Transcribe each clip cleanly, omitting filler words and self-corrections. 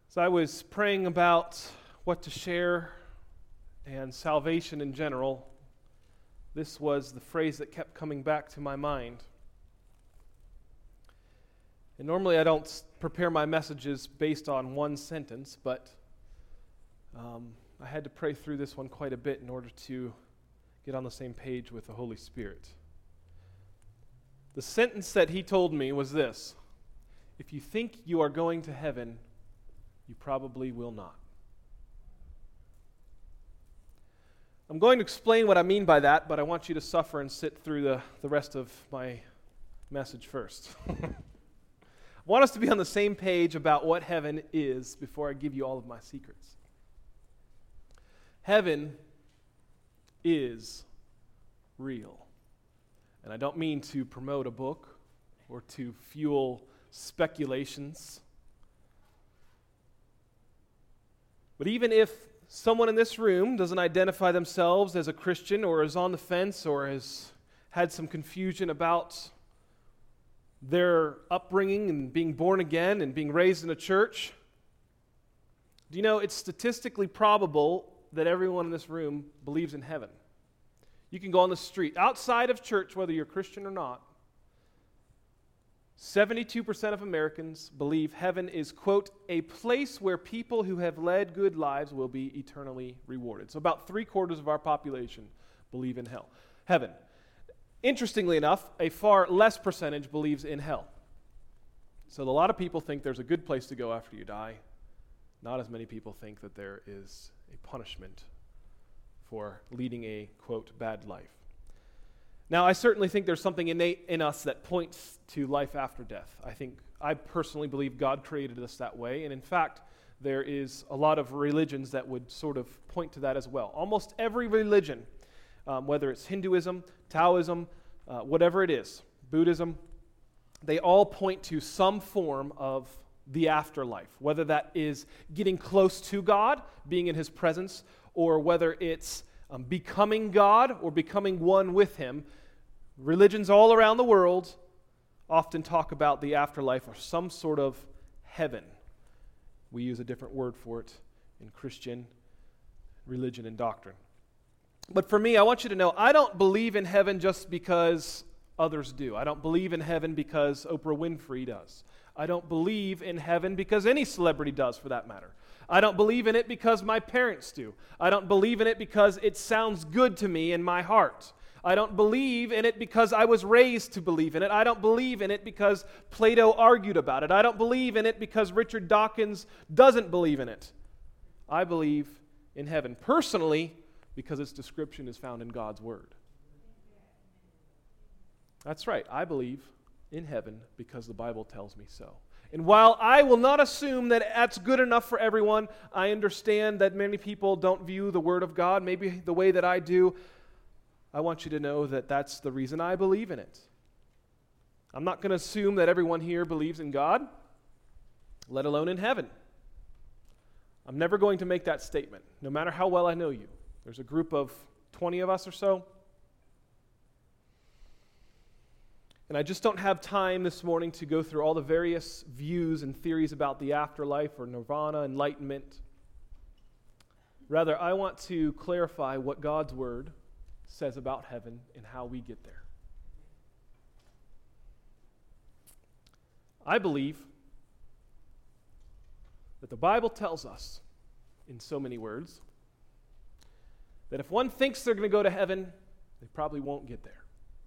As I was praying about what to share and salvation in general, this was the phrase that kept coming back to my mind. And normally I don't prepare my messages based on one sentence, but I had to pray through this one quite a bit in order to get on the same page with the Holy Spirit. The sentence that he told me was this: if you think you are going to heaven, you probably will not. I'm going to explain what I mean by that, but I want you to suffer and sit through the rest of my message first. I want us to be on the same page about what heaven is before I give you all of my secrets. Heaven is real. And I don't mean to promote a book or to fuel speculations. But even if someone in this room doesn't identify themselves as a Christian or is on the fence or has had some confusion about their upbringing and being born again and being raised in a church, do you know it's statistically probable that everyone in this room believes in heaven? You can go on the street, outside of church, whether you're Christian or not, 72% of Americans believe heaven is, quote, a place where people who have led good lives will be eternally rewarded. So about 3/4 of our population believe in heaven. Interestingly enough, a far less percentage believes in hell. So a lot of people think there's a good place to go after you die. Not as many people think that there is a punishment for leading a, quote, bad life. Now, I certainly think there's something innate in us that points to life after death. I personally believe God created us that way, and in fact, there is a lot of religions that would sort of point to that as well. Almost every religion, whether it's Hinduism, Taoism, whatever it is, Buddhism, they all point to some form of the afterlife, whether that is getting close to God, being in His presence, or whether it's becoming God or becoming one with Him. Religions all around the world often talk about the afterlife or some sort of heaven. We use a different word for it in Christian religion and doctrine. But for me, I want you to know, I don't believe in heaven just because others do. I don't believe in heaven because Oprah Winfrey does. I don't believe in heaven because any celebrity does, for that matter. I don't believe in it because my parents do. I don't believe in it because it sounds good to me in my heart. I don't believe in it because I was raised to believe in it. I don't believe in it because Plato argued about it. I don't believe in it because Richard Dawkins doesn't believe in it. I believe in heaven personally because its description is found in God's Word. That's right, I believe in heaven because the Bible tells me so. And while I will not assume that that's good enough for everyone, I understand that many people don't view the Word of God maybe the way that I do. I want you to know that that's the reason I believe in it. I'm not going to assume that everyone here believes in God, let alone in heaven. I'm never going to make that statement, no matter how well I know you. There's a group of 20 of us or so. And I just don't have time this morning to go through all the various views and theories about the afterlife or nirvana, enlightenment. Rather, I want to clarify what God's Word says about heaven and how we get there. I believe that the Bible tells us, in so many words, that if one thinks they're going to go to heaven, they probably won't get there.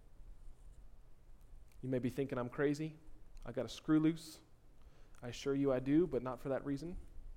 You may be thinking I'm crazy. I got a screw loose. I assure you I do, but not for that reason.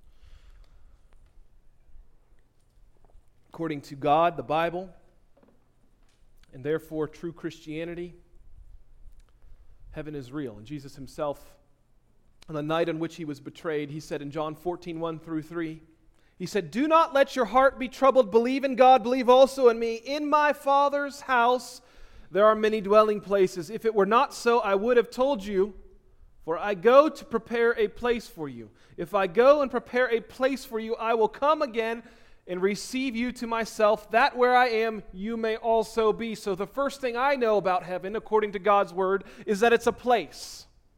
According to God, the Bible, and therefore true Christianity, heaven is real. And Jesus Himself, on the night on which He was betrayed, He said in John 14:1-3, He said, "Do not let your heart be troubled. Believe in God, believe also in me. In my Father's house there are many dwelling places. If it were not so, I would have told you, for I go to prepare a place for you. If I go and prepare a place for you, I will come again and receive you to myself, that where I am, you may also be." So the first thing I know about heaven, according to God's Word, is that it's a place.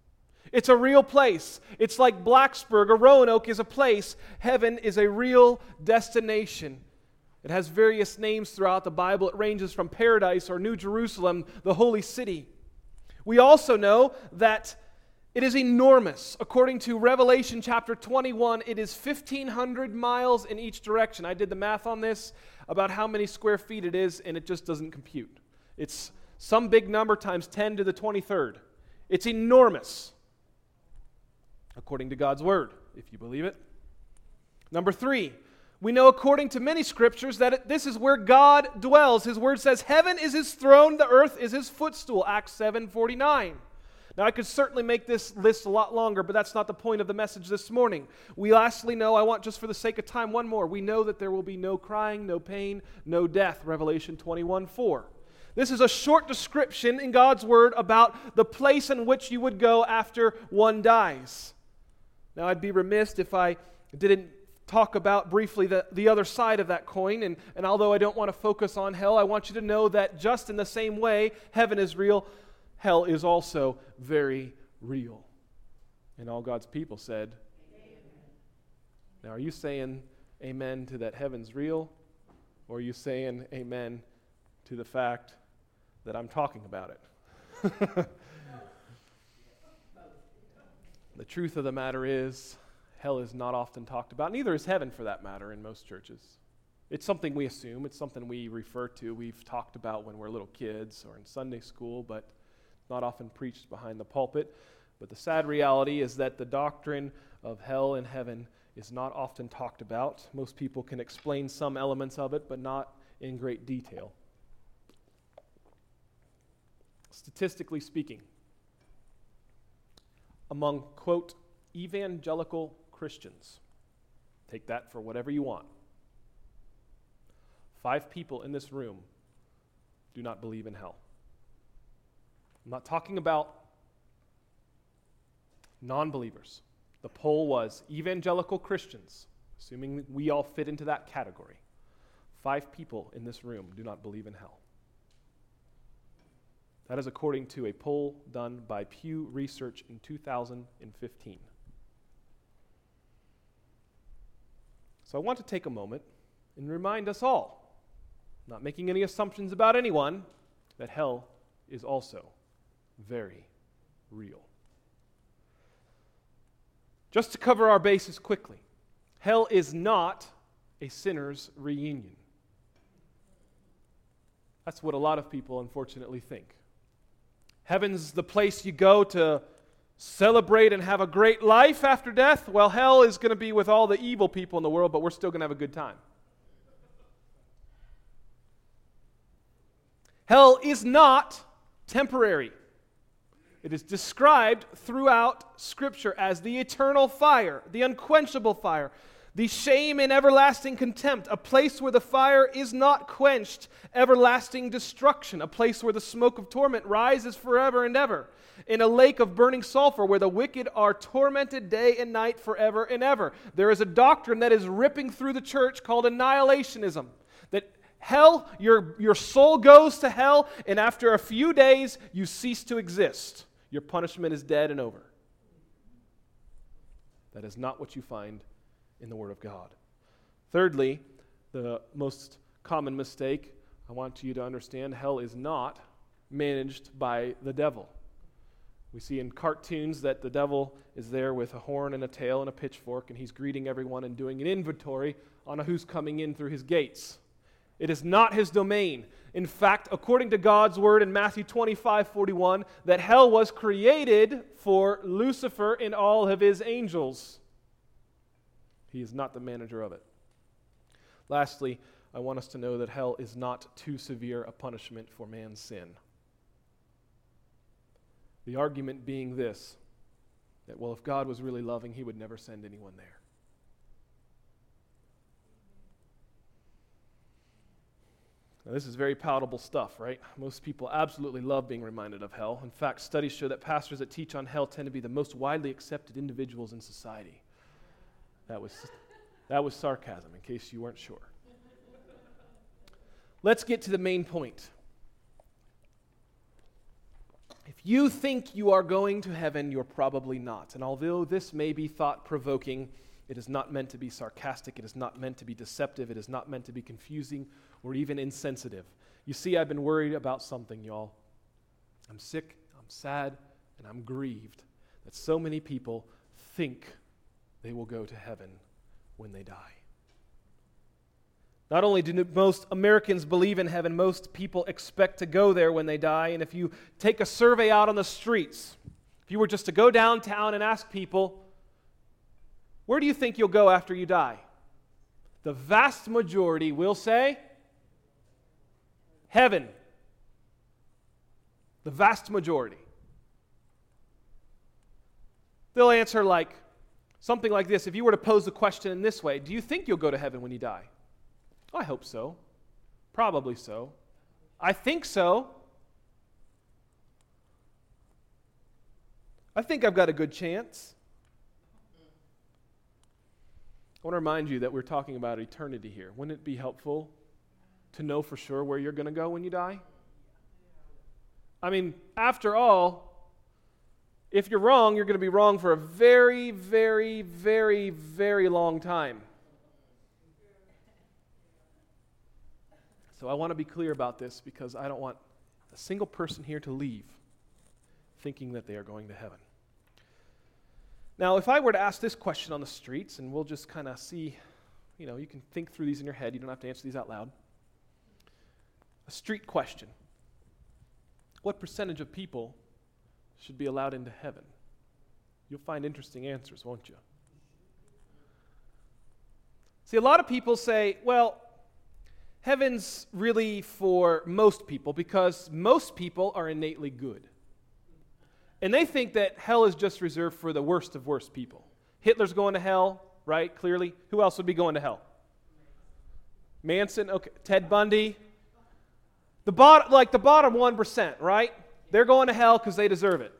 It's a real place. It's like Blacksburg or Roanoke is a place. Heaven is a real destination. It has various names throughout the Bible. It ranges from Paradise or New Jerusalem, the holy city. We also know that it is enormous. According to Revelation chapter 21, it is 1,500 miles in each direction. I did the math on this, about how many square feet it is, and it just doesn't compute. It's some big number times 10 to the 23rd. It's enormous, according to God's word, if you believe it. Number 3, we know according to many scriptures that this is where God dwells. His word says, heaven is his throne, the earth is his footstool, Acts 7:49. Now, I could certainly make this list a lot longer, but that's not the point of the message this morning. We lastly know, I want just for the sake of time, one more. We know that there will be no crying, no pain, no death, Revelation 21:4. This is a short description in God's word about the place in which you would go after one dies. Now, I'd be remiss if I didn't talk about briefly the other side of that coin, and although I don't want to focus on hell, I want you to know that just in the same way heaven is real, hell is also very real. And all God's people said, amen. Now, are you saying amen to that heaven's real, or are you saying amen to the fact that I'm talking about it? The truth of the matter is, hell is not often talked about. Neither is heaven, for that matter, in most churches. It's something we assume. It's something we refer to. We've talked about when we're little kids or in Sunday school, but not often preached behind the pulpit. But the sad reality is that the doctrine of hell and heaven is not often talked about. Most people can explain some elements of it, but not in great detail. Statistically speaking, among, quote, evangelical Christians, take that for whatever you want, 5 people in this room do not believe in hell. I'm not talking about non-believers. The poll was evangelical Christians, assuming we all fit into that category. 5 people in this room do not believe in hell. That is according to a poll done by Pew Research in 2015. So I want to take a moment and remind us all, not making any assumptions about anyone, that hell is also very real. Just to cover our bases quickly, hell is not a sinner's reunion. That's what a lot of people unfortunately think. Heaven's the place you go to celebrate and have a great life after death. Well, hell is going to be with all the evil people in the world, but we're still going to have a good time. Hell is not temporary. It is described throughout Scripture as the eternal fire, the unquenchable fire, the shame and everlasting contempt, a place where the fire is not quenched, everlasting destruction, a place where the smoke of torment rises forever and ever, in a lake of burning sulfur where the wicked are tormented day and night forever and ever. There is a doctrine that is ripping through the church called annihilationism, that hell, your soul goes to hell, and after a few days, you cease to exist. Your punishment is dead and over. That is not what you find in the Word of God. Thirdly, the most common mistake, I want you to understand, hell is not managed by the devil. We see in cartoons that the devil is there with a horn and a tail and a pitchfork, and he's greeting everyone and doing an inventory on who's coming in through his gates. It is not his domain. In fact, according to God's word in Matthew 25:41, that hell was created for Lucifer and all of his angels. He is not the manager of it. Lastly, I want us to know that hell is not too severe a punishment for man's sin. The argument being this, that, well, if God was really loving, he would never send anyone there. Now, this is very palatable stuff, right? Most people absolutely love being reminded of hell. In fact, studies show that pastors that teach on hell tend to be the most widely accepted individuals in society. That was sarcasm, in case you weren't sure. Let's get to the main point. If you think you are going to heaven, you're probably not. And although this may be thought-provoking, it is not meant to be sarcastic. It is not meant to be deceptive. It is not meant to be confusing or even insensitive. You see, I've been worried about something, y'all. I'm sick, I'm sad, and I'm grieved that so many people think they will go to heaven when they die. Not only do most Americans believe in heaven, most people expect to go there when they die. And if you take a survey out on the streets, if you were just to go downtown and ask people, where do you think you'll go after you die? The vast majority will say, heaven. The vast majority. They'll answer something like this. If you were to pose the question in this way, do you think you'll go to heaven when you die? I hope so. Probably so. I think so. I think I've got a good chance. I want to remind you that we're talking about eternity here. Wouldn't it be helpful to know for sure where you're going to go when you die? I mean, after all, if you're wrong, you're going to be wrong for a very, very, very, very long time. So I want to be clear about this because I don't want a single person here to leave thinking that they are going to heaven. Now, if I were to ask this question on the streets, and we'll just kind of see, you can think through these in your head. You don't have to answer these out loud. A street question. What percentage of people should be allowed into heaven? You'll find interesting answers, won't you? See, a lot of people say, well, heaven's really for most people because most people are innately good. And they think that hell is just reserved for the worst of worst people. Hitler's going to hell, right? Clearly. Who else would be going to hell? Manson, okay. Ted Bundy. The bottom 1%, right? They're going to hell because they deserve it.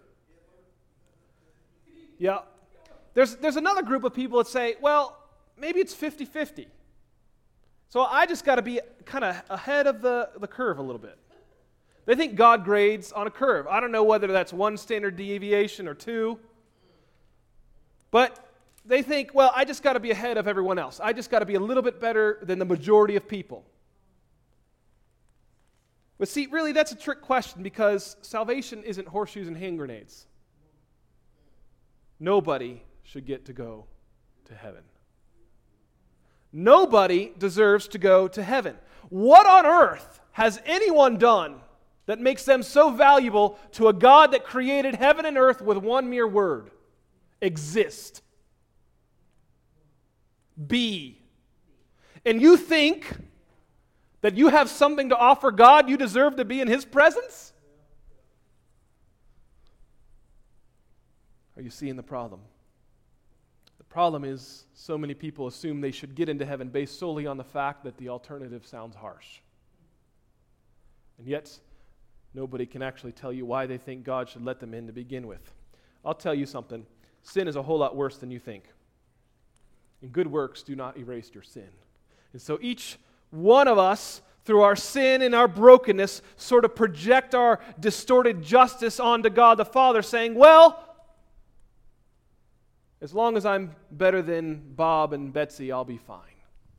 Yeah. There's another group of people that say, well, maybe it's 50-50. So I just got to be kind of ahead of the curve a little bit. They think God grades on a curve. I don't know whether that's one standard deviation or two. But they think, well, I just got to be ahead of everyone else. I just got to be a little bit better than the majority of people. But see, really, that's a trick question because salvation isn't horseshoes and hand grenades. Nobody should get to go to heaven. Nobody deserves to go to heaven. What on earth has anyone done that makes them so valuable to a God that created heaven and earth with one mere word? Exist. Be. And you think that you have something to offer God, you deserve to be in His presence? Are you seeing the problem? The problem is so many people assume they should get into heaven based solely on the fact that the alternative sounds harsh. And yet, nobody can actually tell you why they think God should let them in to begin with. I'll tell you something. Sin is a whole lot worse than you think. And good works do not erase your sin. And so each one of us, through our sin and our brokenness, sort of project our distorted justice onto God the Father, saying, well, as long as I'm better than Bob and Betsy, I'll be fine.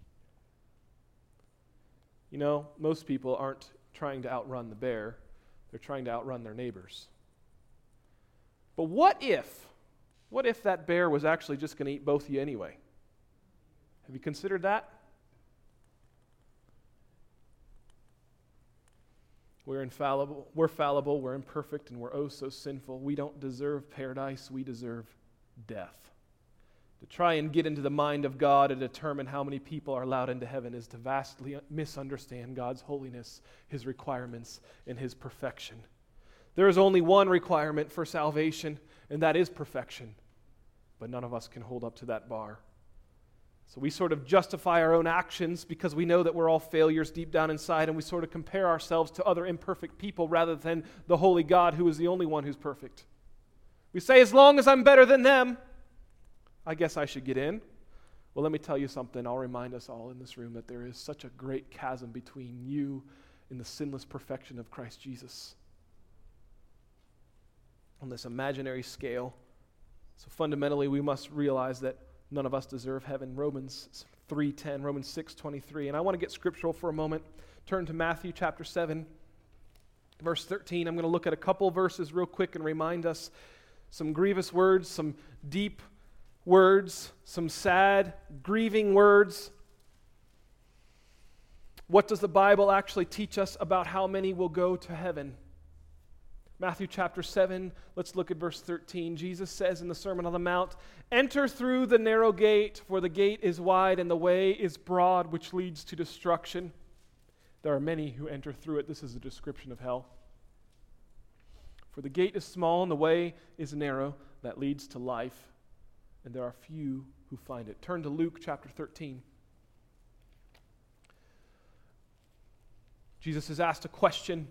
Most people aren't trying to outrun the bear. They're trying to outrun their neighbors. But what if that bear was actually just going to eat both of you anyway? Have you considered that? We're infallible, we're fallible, we're imperfect, and we're oh so sinful. We don't deserve paradise, we deserve death. To try and get into the mind of God and determine how many people are allowed into heaven is to vastly misunderstand God's holiness, His requirements, and His perfection. There is only one requirement for salvation, and that is perfection. But none of us can hold up to that bar. So we sort of justify our own actions because we know that we're all failures deep down inside, and we sort of compare ourselves to other imperfect people rather than the holy God who is the only one who's perfect. We say, as long as I'm better than them, I guess I should get in. Well, let me tell you something. I'll remind us all in this room that there is such a great chasm between you and the sinless perfection of Christ Jesus. on this imaginary scale. So fundamentally, we must realize that none of us deserve heaven. Romans 3:10, Romans 6:23. And I want to get scriptural for a moment. Turn to Matthew chapter 7, verse 13. I'm going to look at a couple verses real quick and remind us some grievous words, some deep words, some sad, grieving words. What does the Bible actually teach us about how many will go to heaven? Matthew chapter 7, let's look at verse 13. Jesus says in the Sermon on the Mount, "Enter through the narrow gate, for the gate is wide and the way is broad, which leads to destruction. There are many who enter through it." This is a description of hell. "For the gate is small and the way is narrow that leads to life, and there are few who find it." Turn to Luke chapter 13. Jesus is asked a question.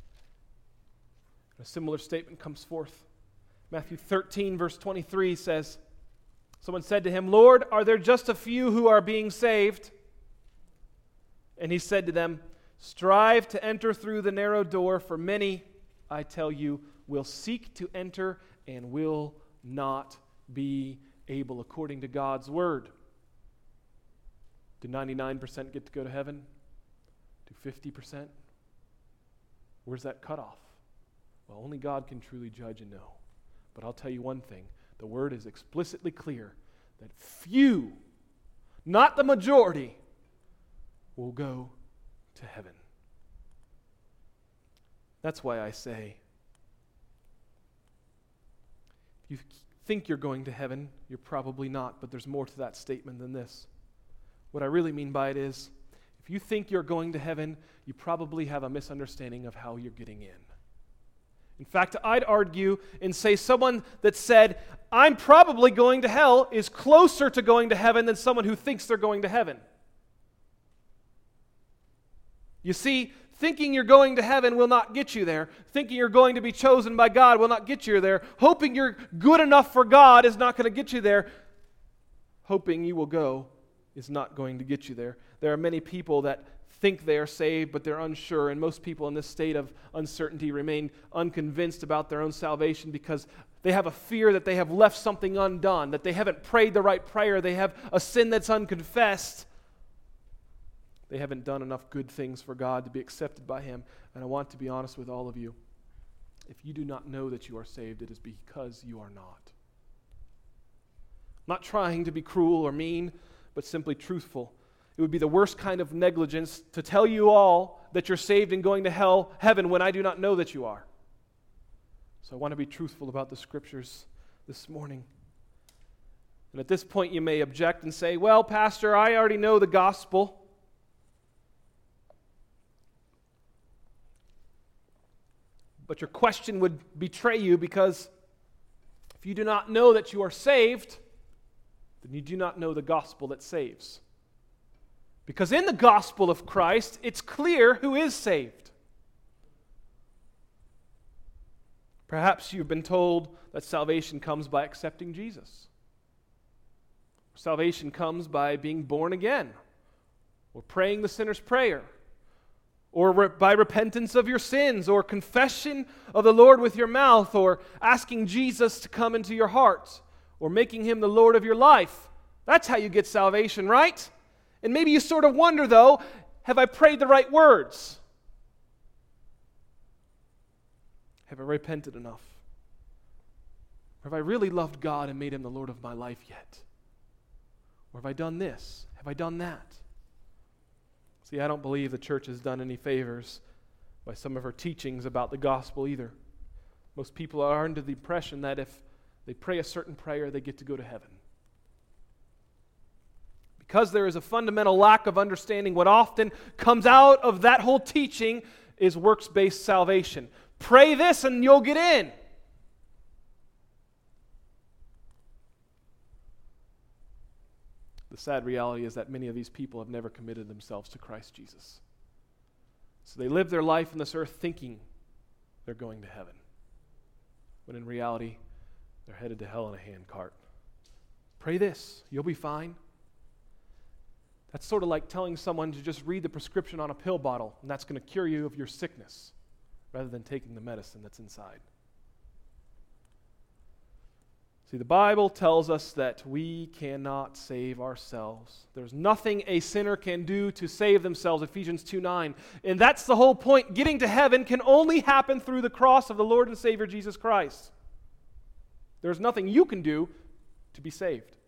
A similar statement comes forth. Matthew 13, verse 23 says, someone said to him, "Lord, are there just a few who are being saved?" And he said to them, "Strive to enter through the narrow door, for many, I tell you, will seek to enter and will not be able," according to God's word. Do 99% get to go to heaven? Do 50%? Where's that cutoff? Well, only God can truly judge and know. But I'll tell you one thing. The word is explicitly clear that few, not the majority, will go to heaven. That's why I say, if you think you're going to heaven, you're probably not, but there's more to that statement than this. What I really mean by it is, if you think you're going to heaven, you probably have a misunderstanding of how you're getting in. In fact, I'd argue and say someone that said, "I'm probably going to hell," is closer to going to heaven than someone who thinks they're going to heaven. You see, thinking you're going to heaven will not get you there. Thinking you're going to be chosen by God will not get you there. Hoping you're good enough for God is not going to get you there. Hoping you will go is not going to get you there. There are many people that think they are saved, but they're unsure, and most people in this state of uncertainty remain unconvinced about their own salvation because they have a fear that they have left something undone, that they haven't prayed the right prayer, they have a sin that's unconfessed. They haven't done enough good things for God to be accepted by Him. And I want to be honest with all of you. If you do not know that you are saved, it is because you are not. Not trying to be cruel or mean, but simply truthful. It would be the worst kind of negligence to tell you all that you're saved and going to heaven when I do not know that you are. So I want to be truthful about the Scriptures this morning. And at this point you may object and say, "Well, Pastor, I already know the gospel." But your question would betray you, because if you do not know that you are saved, then you do not know the gospel that saves. Because in the gospel of Christ, it's clear who is saved. Perhaps you've been told that salvation comes by accepting Jesus. Salvation comes by being born again, or praying the sinner's prayer, or by repentance of your sins, or confession of the Lord with your mouth, or asking Jesus to come into your heart, or making Him the Lord of your life. That's how you get salvation, right? And maybe you sort of wonder, though, have I prayed the right words? Have I repented enough? Or have I really loved God and made Him the Lord of my life yet? Or have I done this? Have I done that? See, I don't believe the church has done any favors by some of her teachings about the gospel either. Most people are under the impression that if they pray a certain prayer, they get to go to heaven. Because there is a fundamental lack of understanding, what often comes out of that whole teaching is works-based salvation. Pray this and you'll get in. The sad reality is that many of these people have never committed themselves to Christ Jesus. So they live their life on this earth thinking they're going to heaven, when in reality, they're headed to hell in a handcart. Pray this, you'll be fine. That's sort of like telling someone to just read the prescription on a pill bottle, and that's going to cure you of your sickness, rather than taking the medicine that's inside. See, the Bible tells us that we cannot save ourselves. There's nothing a sinner can do to save themselves, Ephesians 2:9. And that's the whole point. Getting to heaven can only happen through the cross of the Lord and Savior Jesus Christ. There's nothing you can do to be saved.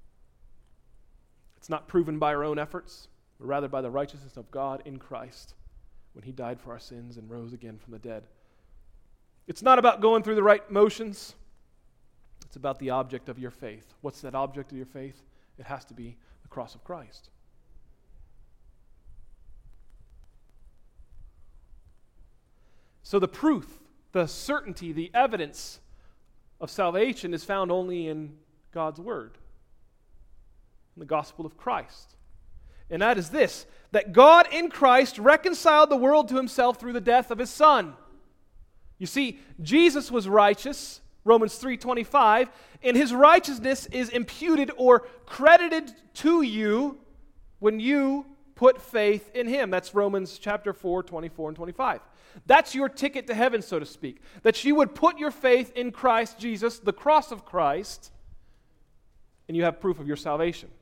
It's not proven by our own efforts, but rather by the righteousness of God in Christ when He died for our sins and rose again from the dead. It's not about going through the right motions. It's about the object of your faith. What's that object of your faith? It has to be the cross of Christ. So the proof, the certainty, the evidence of salvation is found only in God's Word, in the gospel of Christ. And that is this, that God in Christ reconciled the world to Himself through the death of His Son. You see, Jesus was righteous, Romans 3:25, and His righteousness is imputed or credited to you when you put faith in Him. That's Romans chapter 4, 24 and 25. That's your ticket to heaven, so to speak. That you would put your faith in Christ Jesus, the cross of Christ, and you have proof of your salvation.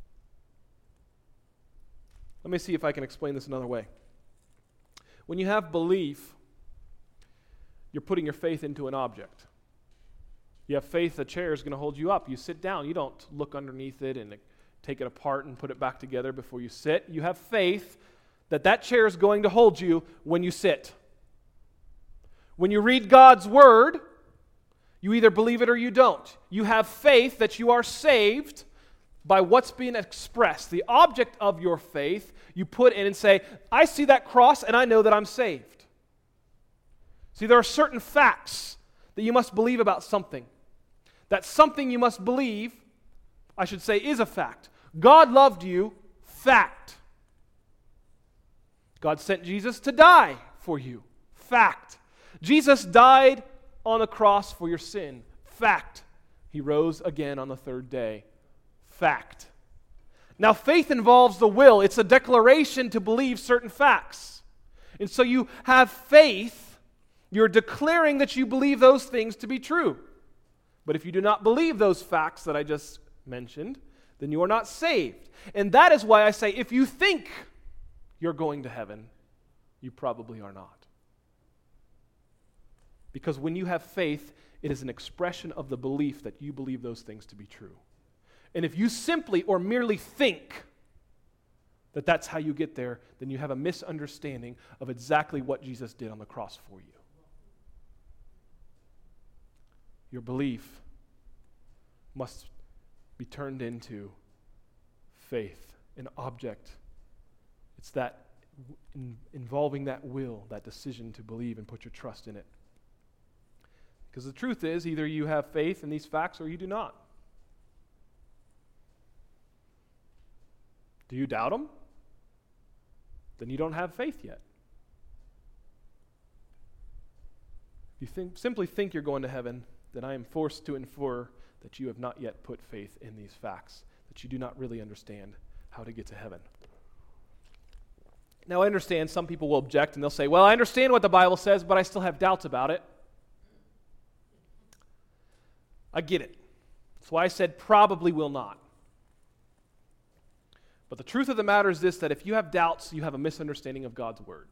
Let me see if I can explain this another way. When you have belief, you're putting your faith into an object. You have faith a chair is going to hold you up. You sit down. You don't look underneath it and take it apart and put it back together before you sit. You have faith that that chair is going to hold you when you sit. When you read God's Word, you either believe it or you don't. You have faith that you are saved by what's being expressed. The object of your faith, you put in and say, I see that cross and I know that I'm saved. See, there are certain facts that you must believe about something. That something you must believe, I should say, is a fact. God loved you, fact. God sent Jesus to die for you, fact. Jesus died on the cross for your sin, fact. He rose again on the third day, fact. Now, faith involves the will. It's a declaration to believe certain facts. And so you have faith. You're declaring that you believe those things to be true. But if you do not believe those facts that I just mentioned, then you are not saved. And that is why I say if you think you're going to heaven, you probably are not. Because when you have faith, it is an expression of the belief that you believe those things to be true. And if you simply or merely think that that's how you get there, then you have a misunderstanding of exactly what Jesus did on the cross for you. Your belief must be turned into faith, an object. It's that involving that will, that decision to believe and put your trust in it. Because the truth is, either you have faith in these facts or you do not. Do you doubt them? Then you don't have faith yet. If you simply think you're going to heaven, then I am forced to infer that you have not yet put faith in these facts, that you do not really understand how to get to heaven. Now, I understand some people will object and they'll say, well, I understand what the Bible says, but I still have doubts about it. I get it. That's why I said probably will not. But the truth of the matter is this, that if you have doubts, you have a misunderstanding of God's Word.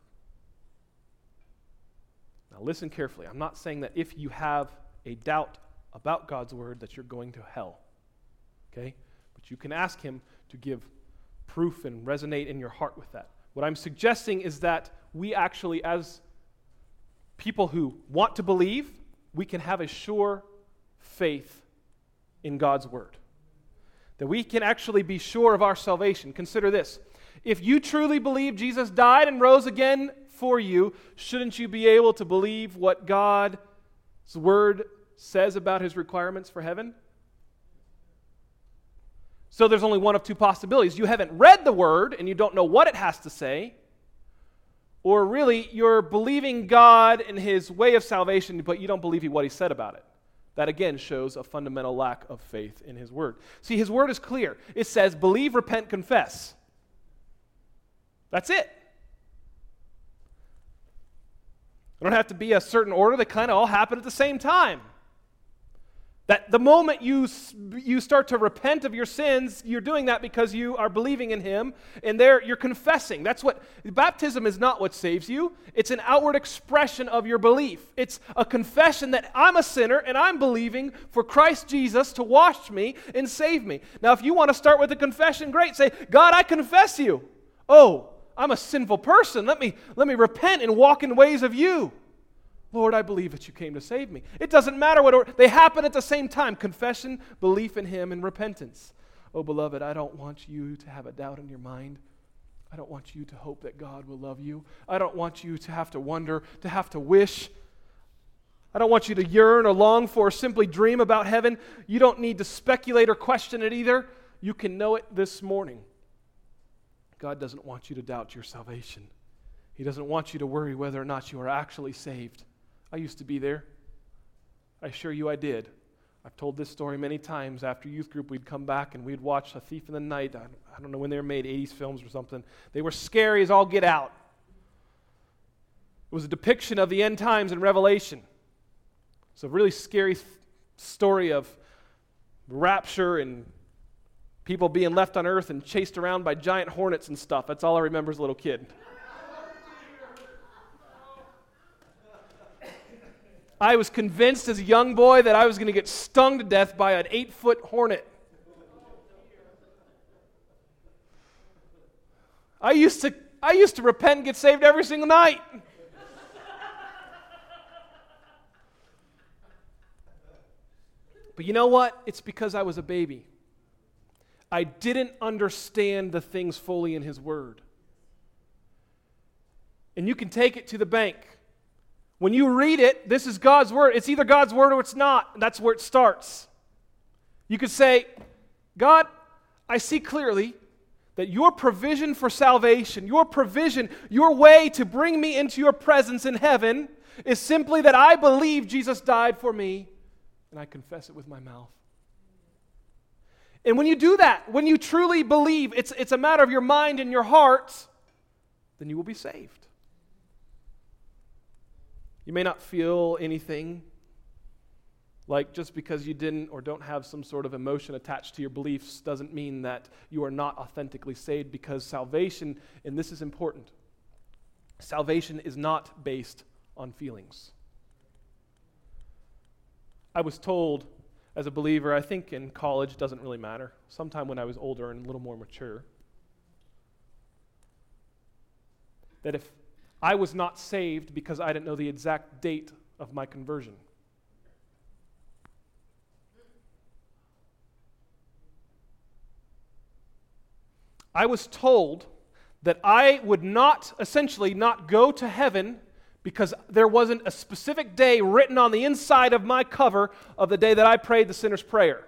Now, listen carefully. I'm not saying that if you have a doubt about God's Word that you're going to hell. Okay? But you can ask Him to give proof and resonate in your heart with that. What I'm suggesting is that we actually, as people who want to believe, we can have a sure faith in God's Word. That we can actually be sure of our salvation. Consider this. If you truly believe Jesus died and rose again for you, shouldn't you be able to believe what God's Word says about His requirements for heaven? So there's only one of two possibilities. You haven't read the Word and you don't know what it has to say, or really you're believing God and His way of salvation, but you don't believe what He said about it. That again shows a fundamental lack of faith in His Word. See, His Word is clear. It says, believe, repent, confess. That's it. It don't have to be a certain order. They kind of all happen at the same time. That the moment you start to repent of your sins, you're doing that because you are believing in Him, and there you're confessing. That's what baptism is. Not what saves you. It's an outward expression of your belief. It's a confession that I'm a sinner and I'm believing for Christ Jesus to wash me and save me. Now, if you want to start with a confession, great. Say, God, I confess you. Oh, I'm a sinful person. Let me repent and walk in ways of you. Lord, I believe that you came to save me. It doesn't matter what order. They happen at the same time. Confession, belief in Him, and repentance. Oh, beloved, I don't want you to have a doubt in your mind. I don't want you to hope that God will love you. I don't want you to have to wonder, to have to wish. I don't want you to yearn or long for or simply dream about heaven. You don't need to speculate or question it either. You can know it this morning. God doesn't want you to doubt your salvation. He doesn't want you to worry whether or not you are actually saved. I used to be there. I assure you I did. I've told this story many times. After youth group, we'd come back and we'd watch A Thief in the Night. I don't know when they were made, 80s films or something. They were scary as all get out. It was a depiction of the end times in Revelation. It's a really scary story of rapture and people being left on earth and chased around by giant hornets and stuff. That's all I remember as a little kid. I was convinced as a young boy that I was going to get stung to death by an 8-foot hornet. I used to repent and get saved every single night. But you know what? It's because I was a baby. I didn't understand the things fully in His Word. And you can take it to the bank. When you read it, this is God's Word. It's either God's Word or it's not. That's where it starts. You could say, God, I see clearly that your provision for salvation, your provision, your way to bring me into your presence in heaven is simply that I believe Jesus died for me and I confess it with my mouth. And when you do that, when you truly believe, it's a matter of your mind and your heart, then you will be saved. You may not feel anything, like just because you didn't or don't have some sort of emotion attached to your beliefs doesn't mean that you are not authentically saved, because salvation, and this is important, salvation is not based on feelings. I was told as a believer, I think in college, doesn't really matter, sometime when I was older and a little more mature, that if I was not saved because I didn't know the exact date of my conversion. I was told that I would essentially not go to heaven because there wasn't a specific day written on the inside of my cover of the day that I prayed the sinner's prayer.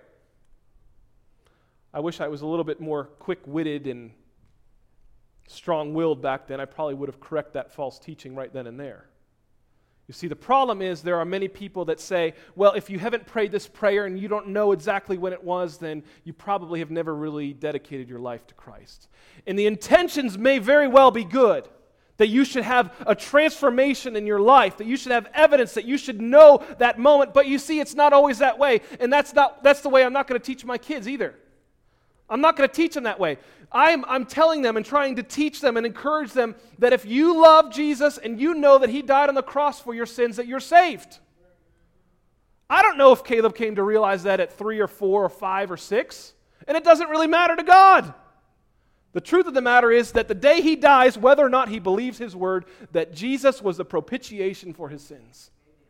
I wish I was a little bit more quick-witted and strong-willed back then. I probably would have corrected that false teaching right then and there. You see, the problem is there are many people that say, well, if you haven't prayed this prayer and you don't know exactly when it was, then you probably have never really dedicated your life to Christ. And the intentions may very well be good, that you should have a transformation in your life, that you should have evidence, that you should know that moment, but you see, it's not always that way, and that's the way I'm not going to teach my kids either. I'm not going to teach them that way. I'm telling them and trying to teach them and encourage them that if you love Jesus and you know that He died on the cross for your sins, that you're saved. I don't know if Caleb came to realize that at 3 or 4 or 5 or 6, and it doesn't really matter to God. The truth of the matter is that the day he dies, whether or not he believes His Word, that Jesus was the propitiation for his sins.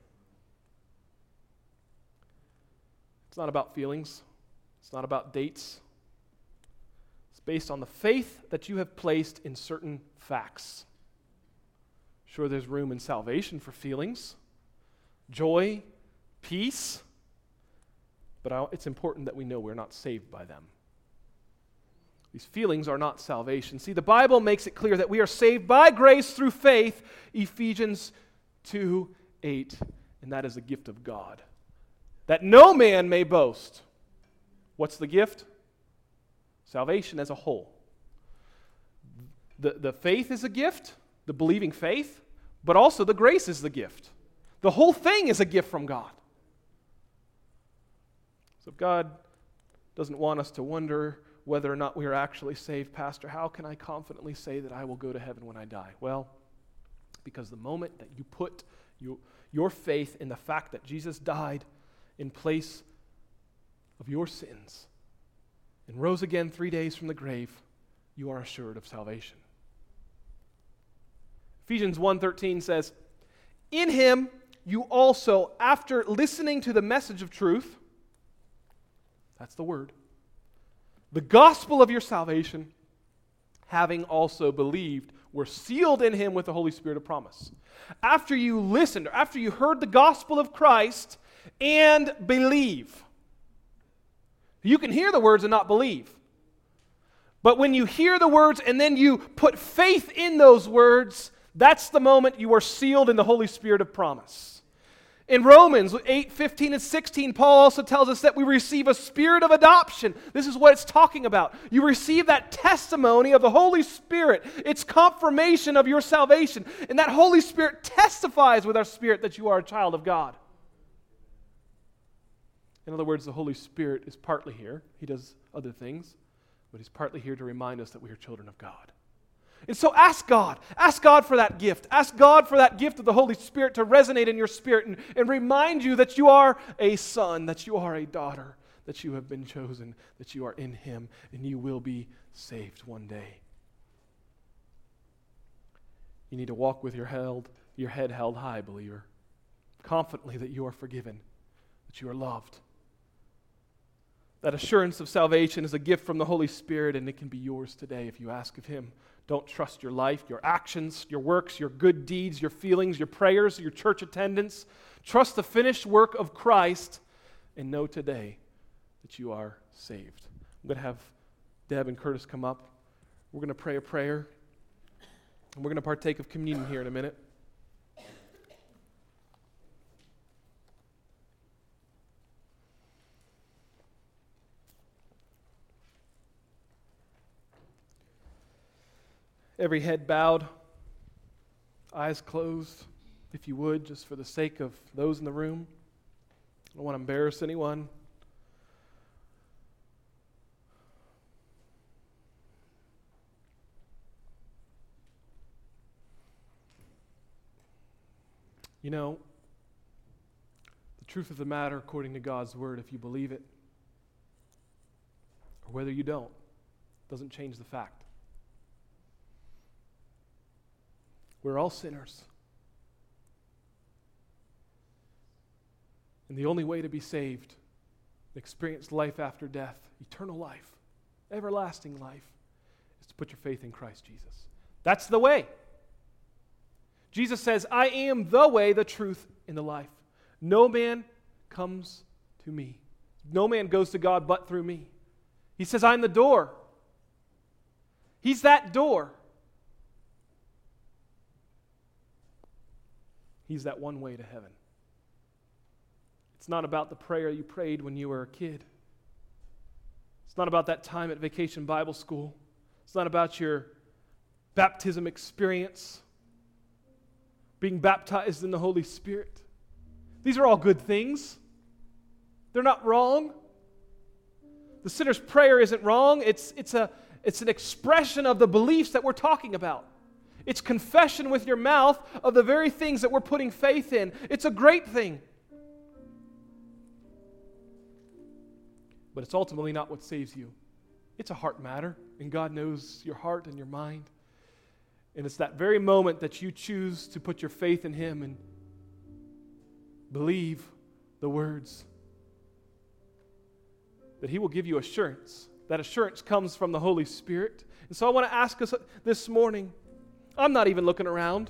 It's not about feelings. It's not about dates. Based on the faith that you have placed in certain facts. Sure, there's room in salvation for feelings, joy, peace, but it's important that we know we're not saved by them. These feelings are not salvation. See, the Bible makes it clear that we are saved by grace through faith, Ephesians 2:8, and that is a gift of God, that no man may boast. What's the gift? Salvation as a whole. The faith is a gift, the believing faith, but also the grace is the gift. The whole thing is a gift from God. So if God doesn't want us to wonder whether or not we are actually saved, Pastor, how can I confidently say that I will go to heaven when I die? Well, because the moment that you put your faith in the fact that Jesus died in place of your sins and rose again 3 days from the grave, you are assured of salvation. Ephesians 1:13 says, "In him you also, after listening to the message of truth," that's the word, "the gospel of your salvation, having also believed, were sealed in him with the Holy Spirit of promise." After you listened, or after you heard the gospel of Christ and believe. You can hear the words and not believe. But when you hear the words and then you put faith in those words, that's the moment you are sealed in the Holy Spirit of promise. In Romans 8:15 and 16, Paul also tells us that we receive a spirit of adoption. This is what it's talking about. You receive that testimony of the Holy Spirit. It's confirmation of your salvation. And that Holy Spirit testifies with our spirit that you are a child of God. In other words, the Holy Spirit is partly here. He does other things, but he's partly here to remind us that we are children of God. And so ask God. Ask God for that gift. Ask God for that gift of the Holy Spirit to resonate in your spirit and remind you that you are a son, that you are a daughter, that you have been chosen, that you are in him, and you will be saved one day. You need to walk with your head held high, believer, confidently that you are forgiven, that you are loved. That assurance of salvation is a gift from the Holy Spirit, and it can be yours today if you ask of him. Don't trust your life, your actions, your works, your good deeds, your feelings, your prayers, your church attendance. Trust the finished work of Christ and know today that you are saved. I'm going to have Deb and Curtis come up. We're going to pray a prayer, and we're going to partake of communion here in a minute. Every head bowed, eyes closed, if you would, just for the sake of those in the room. I don't want to embarrass anyone. You know, the truth of the matter, according to God's word, if you believe it, or whether you don't, doesn't change the fact. We're all sinners. And the only way to be saved, experience life after death, eternal life, everlasting life, is to put your faith in Christ Jesus. That's the way. Jesus says, "I am the way, the truth, and the life. No man comes to me. No man goes to God but through me." He says, "I'm the door." He's that door. He's that one way to heaven. It's not about the prayer you prayed when you were a kid. It's not about that time at Vacation Bible School. It's not about your baptism experience, being baptized in the Holy Spirit. These are all good things. They're not wrong. The sinner's prayer isn't wrong. It's an expression of the beliefs that we're talking about. It's confession with your mouth of the very things that we're putting faith in. It's a great thing. But it's ultimately not what saves you. It's a heart matter, and God knows your heart and your mind. And it's that very moment that you choose to put your faith in him and believe the words that he will give you assurance. That assurance comes from the Holy Spirit. And so I want to ask us this morning, I'm not even looking around.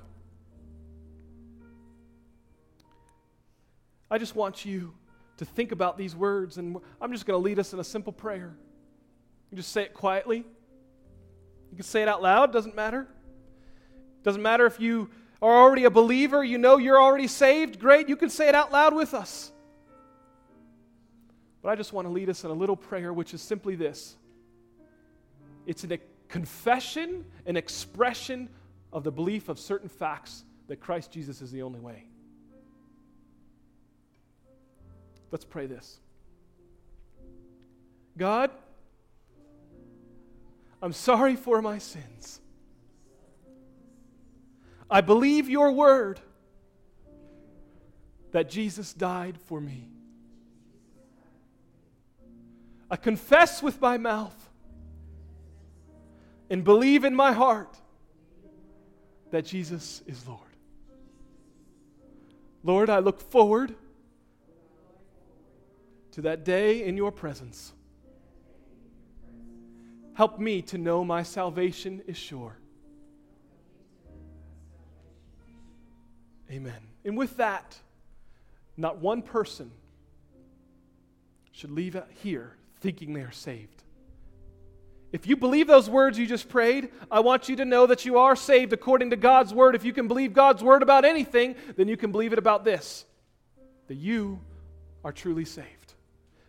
I just want you to think about these words, and I'm just going to lead us in a simple prayer. You just say it quietly. You can say it out loud, doesn't matter. Doesn't matter if you are already a believer, you know you're already saved, great, you can say it out loud with us. But I just want to lead us in a little prayer, which is simply this. It's a confession, an expression of the belief of certain facts that Christ Jesus is the only way. Let's pray this. God, I'm sorry for my sins. I believe your word that Jesus died for me. I confess with my mouth and believe in my heart that Jesus is Lord. Lord, I look forward to that day in your presence. Help me to know my salvation is sure. Amen. And with that, not one person should leave here thinking they are saved. If you believe those words you just prayed, I want you to know that you are saved according to God's word. If you can believe God's word about anything, then you can believe it about this, that you are truly saved.